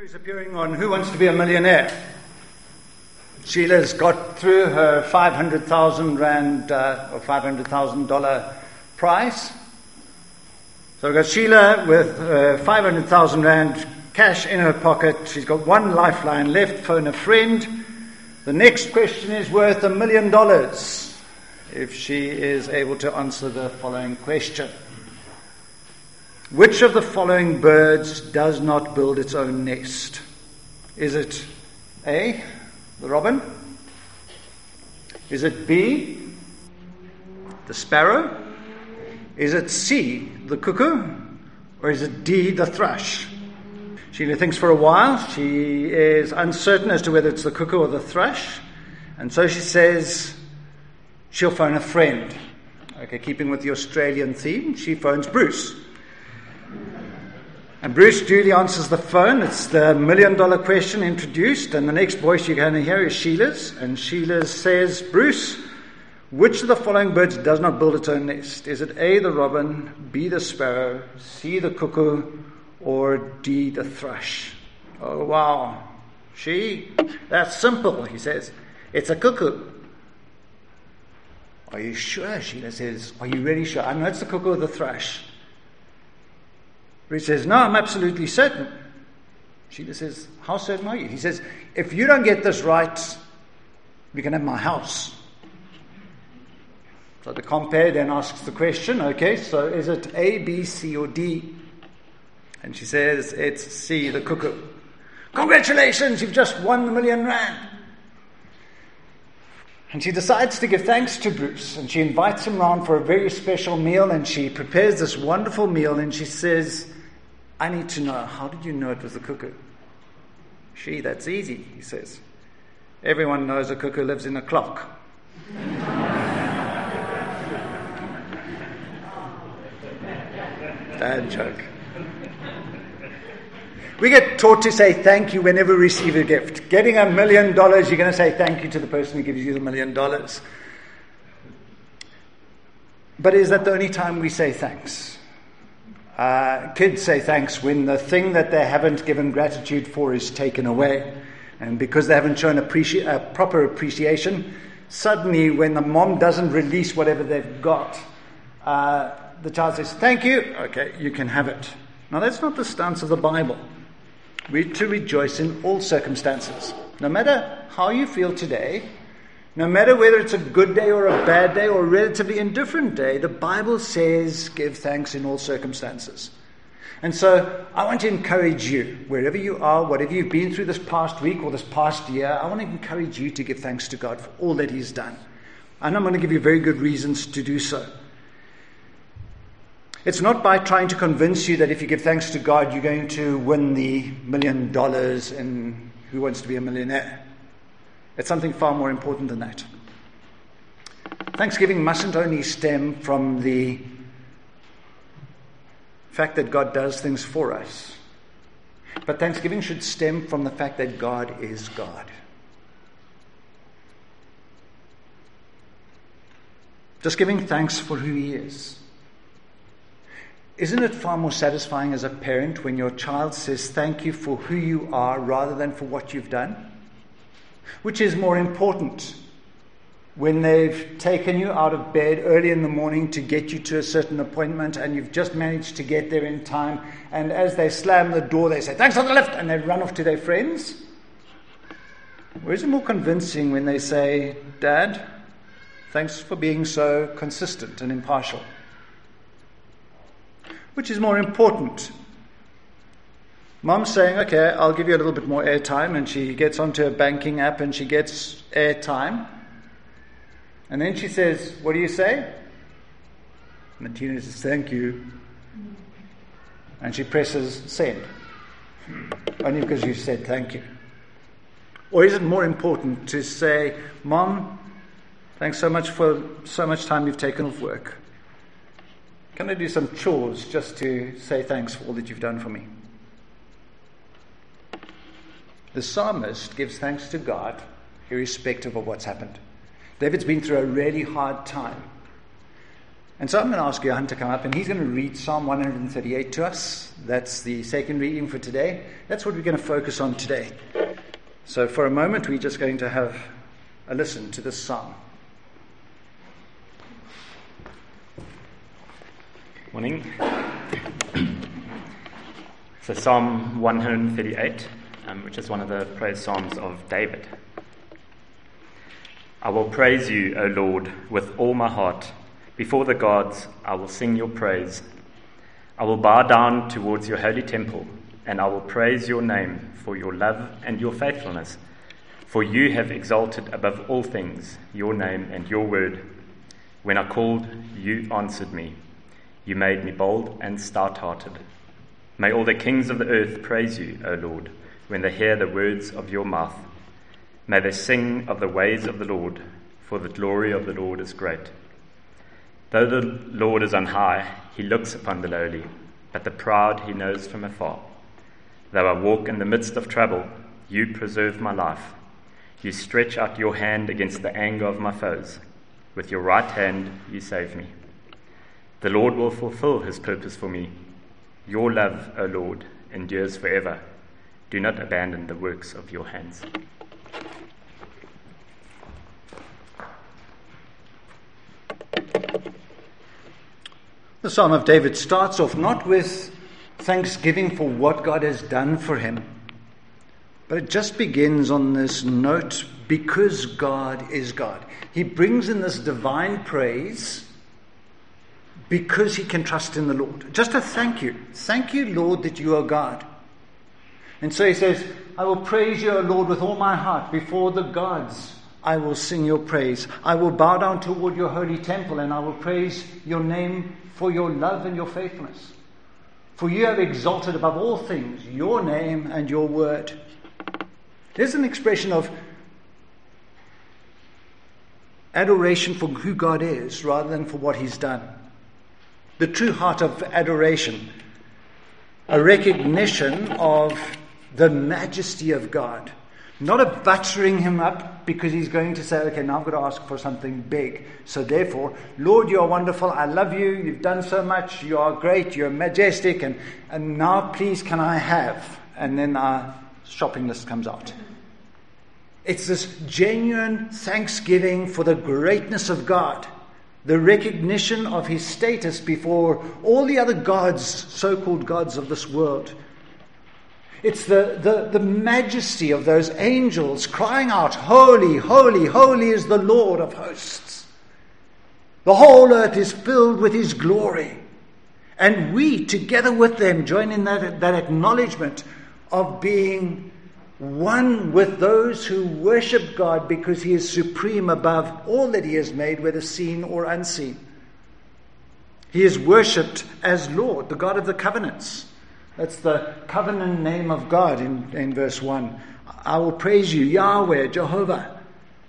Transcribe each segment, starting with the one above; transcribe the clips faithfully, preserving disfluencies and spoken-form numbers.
Is appearing on Who Wants to Be a Millionaire. Sheila's got through her five hundred thousand rand uh, or five hundred thousand dollar prize. So we've got Sheila with uh, five hundred thousand rand cash in her pocket. She's got one lifeline left. Phone a friend. The next question is worth a million dollars if she is able to answer the following question. Which of the following birds does not build its own nest? Is it A, the robin? Is it B, the sparrow? Is it C, the cuckoo? Or is it D, the thrush? Sheila thinks for a while. She is uncertain as to whether it's the cuckoo or the thrush. And so she says she'll phone a friend. Okay, keeping with the Australian theme, she phones Bruce. And Bruce duly answers the phone. It's the million dollar question introduced, and the next voice you're going to hear is Sheila's. And Sheila says, Bruce, which of the following birds does not build its own nest? Is it A, the robin, B, the sparrow, C, the cuckoo, or D, the thrush? Oh, wow. She? That's simple, he says. It's a cuckoo. Are you sure? Sheila says. Are you really sure? I know it's the cuckoo or the thrush. Bruce says, no, I'm absolutely certain. Sheila says, how certain are you? He says, if you don't get this right, we can have my house. So the compere then asks the question, okay, so is it A, B, C, or D? And she says, it's C, the cuckoo. Congratulations, you've just won the million rand. And she decides to give thanks to Bruce, and she invites him round for a very special meal, and she prepares this wonderful meal, and she says, I need to know, how did you know it was the cuckoo? She, that's easy, he says. Everyone knows a cuckoo lives in a clock. Dad joke. We get taught to say thank you whenever we receive a gift. Getting a million dollars, you're going to say thank you to the person who gives you the million dollars. But is that the only time we say thanks? Uh, kids say thanks when the thing that they haven't given gratitude for is taken away. And because they haven't shown appreci- uh, proper appreciation, suddenly when the mom doesn't release whatever they've got, uh, the child says, thank you, okay, you can have it. Now that's not the stance of the Bible. We're to rejoice in all circumstances. No matter how you feel today, no matter whether it's a good day or a bad day or a relatively indifferent day, the Bible says give thanks in all circumstances. And so I want to encourage you, wherever you are, whatever you've been through this past week or this past year, I want to encourage you to give thanks to God for all that He's done. And I'm going to give you very good reasons to do so. It's not by trying to convince you that if you give thanks to God, you're going to win the million dollars in Who Wants to Be a Millionaire. It's something far more important than that. Thanksgiving mustn't only stem from the fact that God does things for us, but thanksgiving should stem from the fact that God is God. Just giving thanks for who He is. Isn't it far more satisfying as a parent when your child says thank you for who you are rather than for what you've done? Which is more important? When they've taken you out of bed early in the morning to get you to a certain appointment and you've just managed to get there in time, and as they slam the door they say, thanks for the lift, and they run off to their friends? Or is it more convincing when they say, Dad, thanks for being so consistent and impartial? Which is more important? Mom saying, okay, I'll give you a little bit more airtime, and she gets onto her banking app and she gets airtime. And then she says, what do you say? And the teenager says, thank you. And she presses send. Only because you said thank you. Or is it more important to say, Mom, thanks so much for so much time you've taken off work. Can I do some chores just to say thanks for all that you've done for me? The psalmist gives thanks to God irrespective of what's happened. David's been through a really hard time. And so I'm going to ask Johan to come up, and he's going to read Psalm one thirty-eight to us. That's the second reading for today. That's what we're going to focus on today. So for a moment, we're just going to have a listen to this psalm. Morning. So Psalm one thirty-eight, um, which is one of the praise psalms of David. I will praise you, O Lord, with all my heart. Before the gods, I will sing your praise. I will bow down towards your holy temple, and I will praise your name for your love and your faithfulness. For you have exalted above all things your name and your word. When I called, you answered me. You made me bold and stout-hearted. May all the kings of the earth praise you, O Lord, when they hear the words of your mouth. May they sing of the ways of the Lord, for the glory of the Lord is great. Though the Lord is on high, he looks upon the lowly, but the proud he knows from afar. Though I walk in the midst of trouble, you preserve my life. You stretch out your hand against the anger of my foes. With your right hand you save me. The Lord will fulfill his purpose for me. Your love, O Lord, endures forever. Do not abandon the works of your hands. The Psalm of David starts off not with thanksgiving for what God has done for him, but it just begins on this note, because God is God. He brings in this divine praise because he can trust in the Lord. Just a thank you. Thank you, Lord, that you are God. And so he says, I will praise you, O Lord, with all my heart. Before the gods, I will sing your praise. I will bow down toward your holy temple, and I will praise your name for your love and your faithfulness. For you have exalted above all things your name and your word. There's an expression of adoration for who God is rather than for what he's done. The true heart of adoration, a recognition of the majesty of God. Not a buttering him up because he's going to say, okay, now I've got to ask for something big. So therefore, Lord, you are wonderful. I love you. You've done so much. You are great. You're majestic. And, and now please can I have? And then our shopping list comes out. It's this genuine thanksgiving for the greatness of God. The recognition of his status before all the other gods, so-called gods of this world. It's the, the, the majesty of those angels crying out, holy, holy, holy is the Lord of hosts. The whole earth is filled with his glory. And we, together with them, join in that, that acknowledgement of being one with those who worship God because he is supreme above all that he has made, whether seen or unseen. He is worshipped as Lord, the God of the covenants. That's the covenant name of God in, in verse one. I will praise you, Yahweh, Jehovah.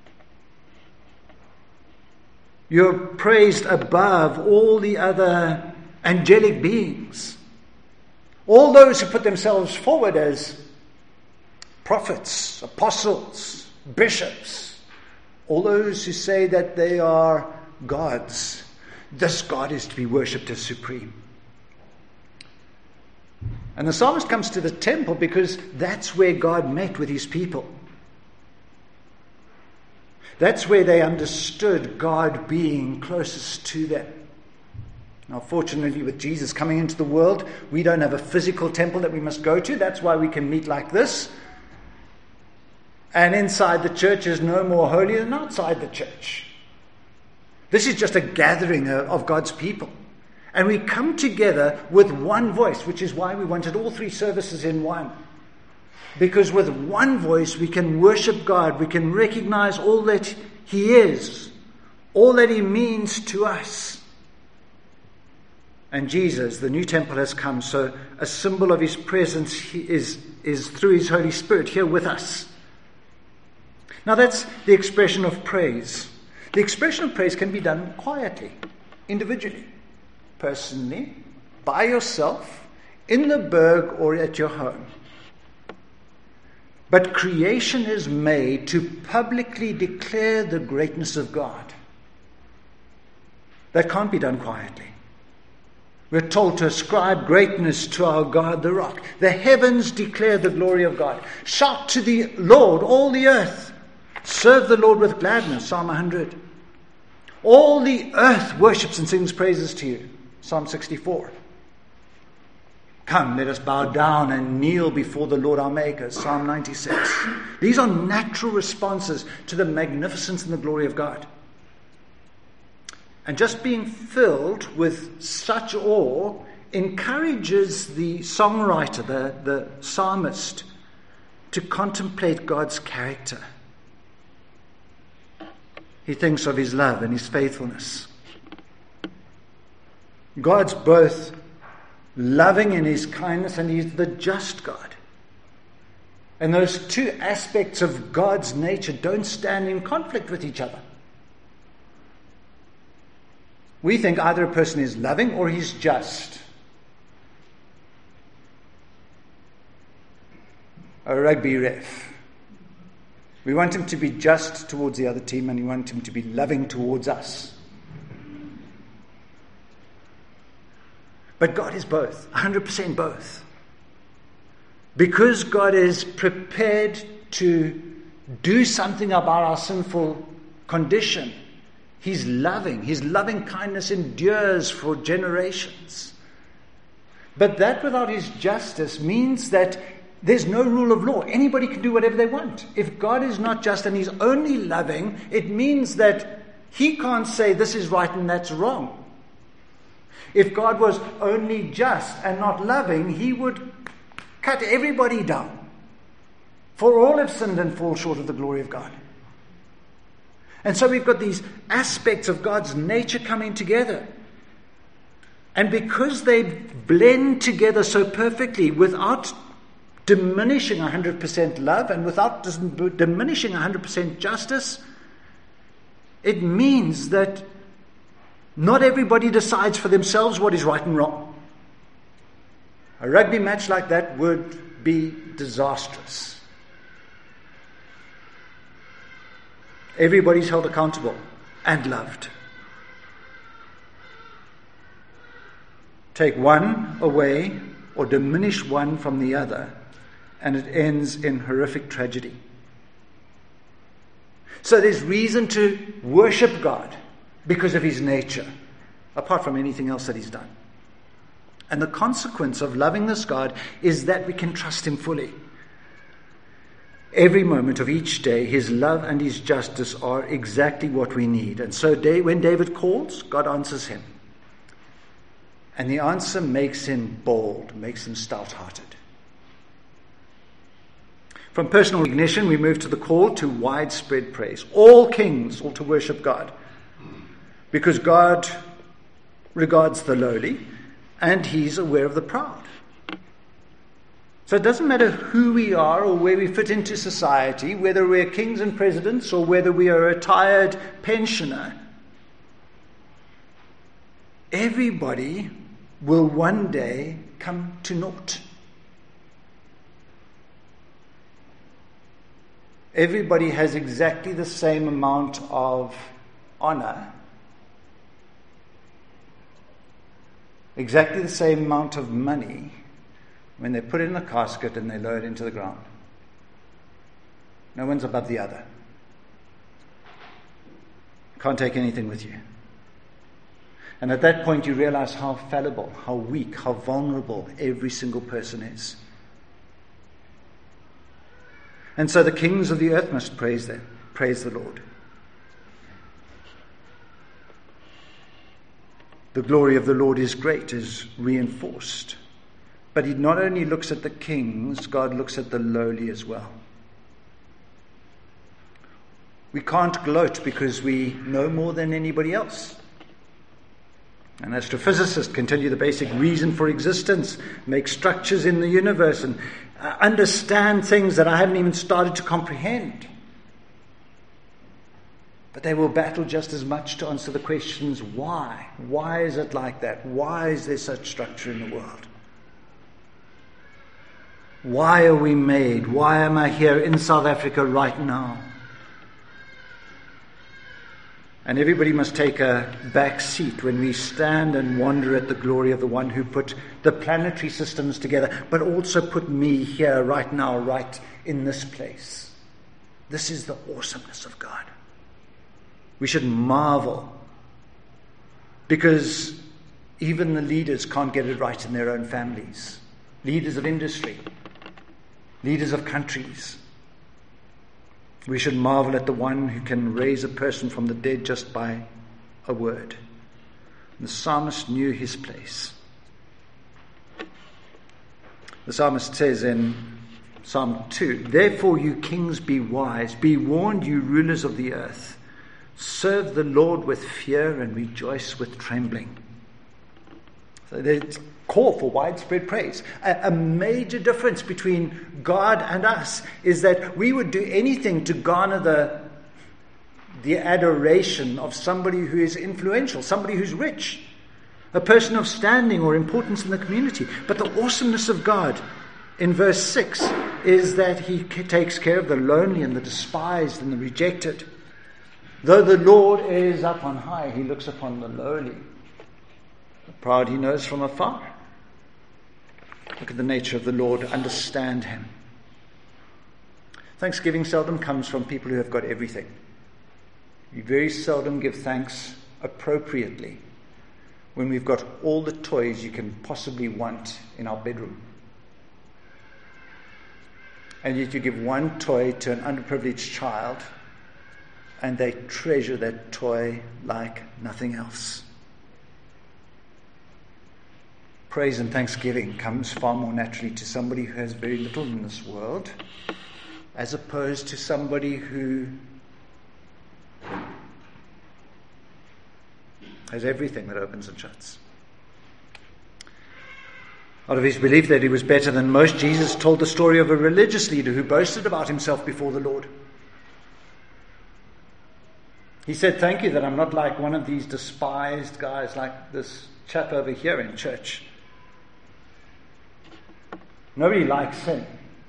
You're praised above all the other angelic beings. All those who put themselves forward as prophets, apostles, bishops. All those who say that they are gods. This God is to be worshipped as supreme. And the psalmist comes to the temple because that's where God met with his people. That's where they understood God being closest to them. Now, fortunately, with Jesus coming into the world, we don't have a physical temple that we must go to. That's why we can meet like this. And inside the church is no more holy than outside the church. This is just a gathering of God's people. And we come together with one voice, which is why we wanted all three services in one. Because with one voice we can worship God, we can recognize all that he is, all that he means to us. And Jesus, the new temple has come, so a symbol of his presence is, is through his Holy Spirit here with us. Now that's the expression of praise. The expression of praise can be done quietly, individually. Personally, by yourself, in the burg or at your home. But creation is made to publicly declare the greatness of God. That can't be done quietly. We're told to ascribe greatness to our God, the rock. The heavens declare the glory of God. Shout to the Lord, all the earth. Serve the Lord with gladness, Psalm one hundred. All the earth worships and sings praises to you, Psalm sixty-four. Come, let us bow down and kneel before the Lord our Maker, Psalm ninety-six. These are natural responses to the magnificence and the glory of God. And just being filled with such awe encourages the songwriter, the, the psalmist, to contemplate God's character. He thinks of his love and his faithfulness. God's both loving in his kindness, and he's the just God. And those two aspects of God's nature don't stand in conflict with each other. We think either a person is loving or he's just. A rugby ref. We want him to be just towards the other team, and we want him to be loving towards us. But God is both, one hundred percent both. Because God is prepared to do something about our sinful condition, He's loving. His loving kindness endures for generations. But that without His justice means that there's no rule of law. Anybody can do whatever they want. If God is not just and He's only loving, it means that He can't say this is right and that's wrong. If God was only just and not loving, He would cut everybody down. For all have sinned and fall short of the glory of God. And so we've got these aspects of God's nature coming together. And because they blend together so perfectly without diminishing one hundred percent love and without diminishing one hundred percent justice, it means that not everybody decides for themselves what is right and wrong. A rugby match like that would be disastrous. Everybody's held accountable and loved. Take one away or diminish one from the other, and it ends in horrific tragedy. So there's reason to worship God because of His nature, apart from anything else that He's done. And the consequence of loving this God is that we can trust Him fully. Every moment of each day, His love and His justice are exactly what we need. And so when David calls, God answers him. And the answer makes him bold, makes him stout-hearted. From personal recognition, we move to the call to widespread praise. All kings ought to worship God, because God regards the lowly, and He's aware of the proud. So it doesn't matter who we are or where we fit into society, whether we're kings and presidents or whether we are a retired pensioner. Everybody will one day come to naught. Everybody has exactly the same amount of honor, exactly the same amount of money when they put it in a casket and they lower it into the ground. No one's above the other. Can't take anything with you. And at that point you realize how fallible, how weak, how vulnerable every single person is. And so the kings of the earth must praise them, praise the Lord. The glory of the Lord is great, is reinforced. But He not only looks at the kings, God looks at the lowly as well. We can't gloat because we know more than anybody else. An astrophysicist can tell you the basic reason for existence, make structures in the universe, and uh, understand things that I haven't even started to comprehend. But they will battle just as much to answer the questions, why? Why is it like that? Why is there such structure in the world? Why are we made? Why am I here in South Africa right now? And everybody must take a back seat when we stand and wonder at the glory of the one who put the planetary systems together, but also put me here right now, right in this place. This is the awesomeness of God. We should marvel, because even the leaders can't get it right in their own families. Leaders of industry, leaders of countries. We should marvel at the one who can raise a person from the dead just by a word. The psalmist knew his place. The psalmist says in Psalm two, "Therefore you kings be wise, be warned you rulers of the earth. Serve the Lord with fear and rejoice with trembling." So there's call for widespread praise. A, a major difference between God and us is that we would do anything to garner the, the adoration of somebody who is influential, somebody who's rich, a person of standing or importance in the community. But the awesomeness of God in verse six is that he takes care of the lonely and the despised and the rejected. Though the Lord is up on high, he looks upon the lowly. The proud he knows from afar. Look at the nature of the Lord, understand him. Thanksgiving seldom comes from people who have got everything. We very seldom give thanks appropriately when we've got all the toys you can possibly want in our bedroom. And yet you give one toy to an underprivileged child, and they treasure that toy like nothing else. Praise and thanksgiving comes far more naturally to somebody who has very little in this world, as opposed to somebody who has everything that opens and shuts. Out of his belief that he was better than most, Jesus told the story of a religious leader who boasted about himself before the Lord. He said, "Thank you that I'm not like one of these despised guys like this chap over here in church. Nobody likes him.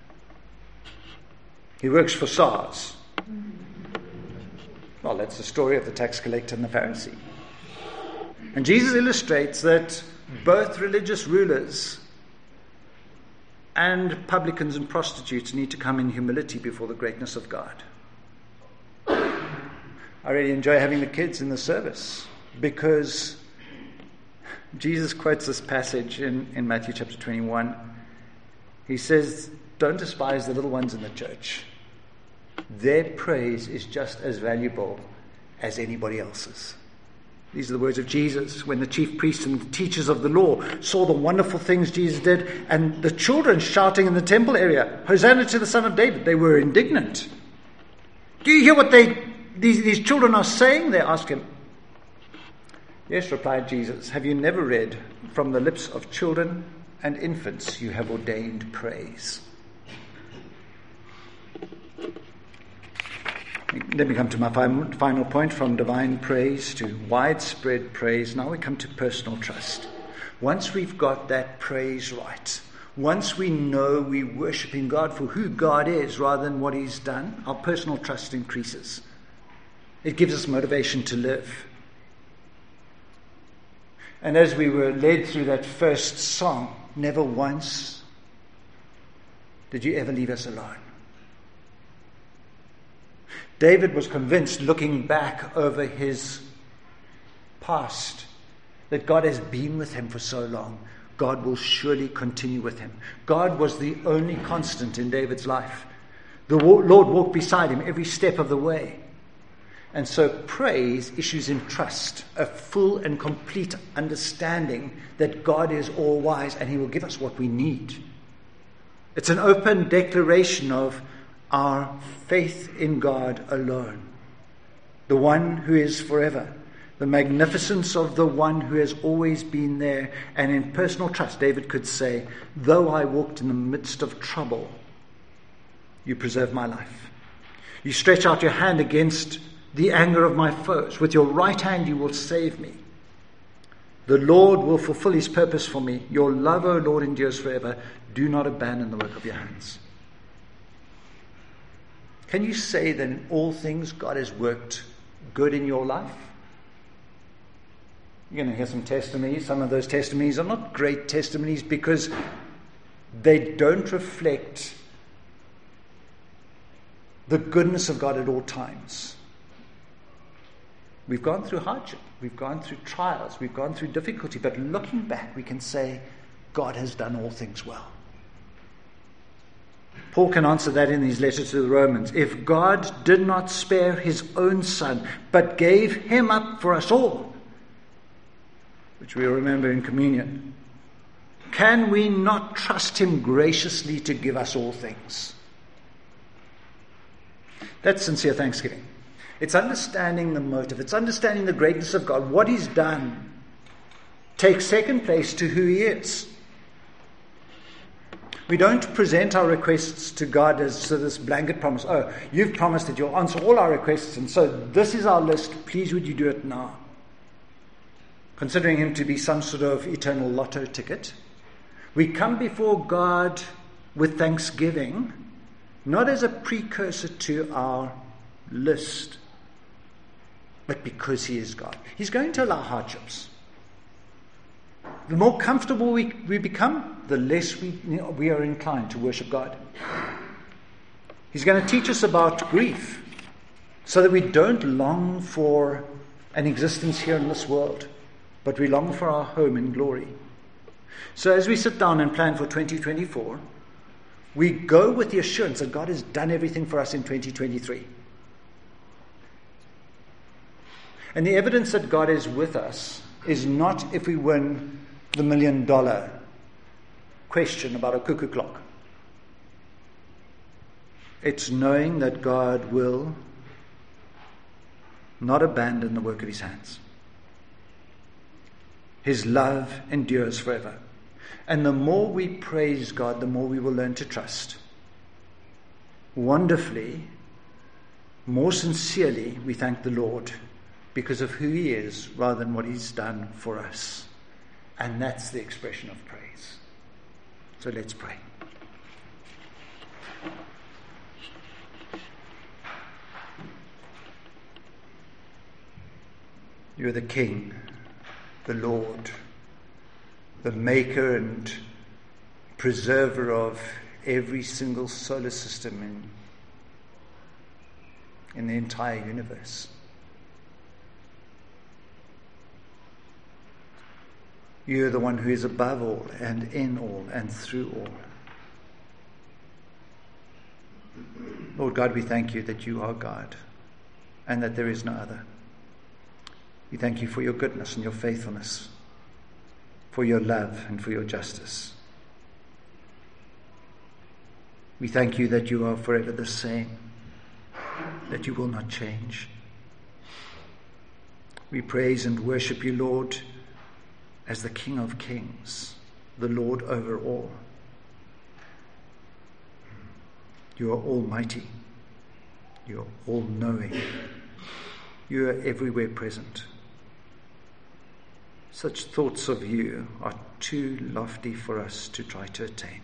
He works for SARS." Well, that's the story of the tax collector and the Pharisee. And Jesus illustrates that both religious rulers and publicans and prostitutes need to come in humility before the greatness of God. I really enjoy having the kids in the service because Jesus quotes this passage in, in Matthew chapter twenty-one. He says, "Don't despise the little ones in the church. Their praise is just as valuable as anybody else's." These are the words of Jesus when the chief priests and the teachers of the law saw the wonderful things Jesus did, and the children shouting in the temple area, "Hosanna to the Son of David." They were indignant. "Do you hear what they these, these children are saying?" they asked him. "Yes," replied Jesus. "Have you never read, from the lips of children and infants you have ordained praise?" Let me come to my final point. From divine praise to widespread praise, now we come to personal trust. Once we've got that praise right, once we know we're worshiping God for who God is rather than what he's done, our personal trust increases. It gives us motivation to live. And as we were led through that first song, never once did you ever leave us alone. David was convinced, looking back over his past, that God has been with him for so long. God will surely continue with him. God was the only constant in David's life. The Lord walked beside him every step of the way. And so praise issues in trust, a full and complete understanding that God is all-wise and he will give us what we need. It's an open declaration of our faith in God alone, the one who is forever, the magnificence of the one who has always been there. And in personal trust, David could say, "Though I walked in the midst of trouble, you preserve my life. You stretch out your hand against the anger of my foes. With your right hand you will save me. The Lord will fulfill his purpose for me. Your love, O Lord, endures forever. Do not abandon the work of your hands." Can you say that in all things God has worked good in your life? You're going to hear some testimonies. Some of those testimonies are not great testimonies because they don't reflect the goodness of God at all times. We've gone through hardship. We've gone through trials. We've gone through difficulty. But looking back, we can say, God has done all things well. Paul can answer that in his letter to the Romans. If God did not spare his own son, but gave him up for us all, which we remember in communion, can we not trust him graciously to give us all things? That's sincere thanksgiving. It's understanding the motive. It's understanding the greatness of God. What he's done takes second place to who he is. We don't present our requests to God as so this blanket promise. Oh, you've promised that you'll answer all our requests, and so this is our list. Please would you do it now? Considering him to be some sort of eternal lotto ticket. We come before God with thanksgiving, not as a precursor to our list, but because he is God. He's going to allow hardships. The more comfortable we, we become, the less we, you know, we are inclined to worship God. He's going to teach us about grief so that we don't long for an existence here in this world, but we long for our home in glory. So as we sit down and plan for twenty twenty-four, we go with the assurance that God has done everything for us in twenty twenty-three. And the evidence that God is with us is not if we win the million dollar question about a cuckoo clock. It's knowing that God will not abandon the work of his hands. His love endures forever. And the more we praise God, the more we will learn to trust. Wonderfully, more sincerely, we thank the Lord because of who he is rather than what he's done for us. And that's the expression of praise. So let's pray. You're the King, the Lord, the maker and preserver of every single solar system in, in the entire universe. You're the one who is above all and in all and through all. Lord God, we thank you that you are God and that there is no other. We thank you for your goodness and your faithfulness, for your love and for your justice. We thank you that you are forever the same, that you will not change. We praise and worship you, Lord, as the King of Kings, the Lord over all. You are almighty. You are all-knowing. You are everywhere present. Such thoughts of you are too lofty for us to try to attain.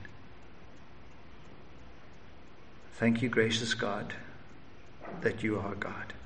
Thank you, gracious God, that you are God.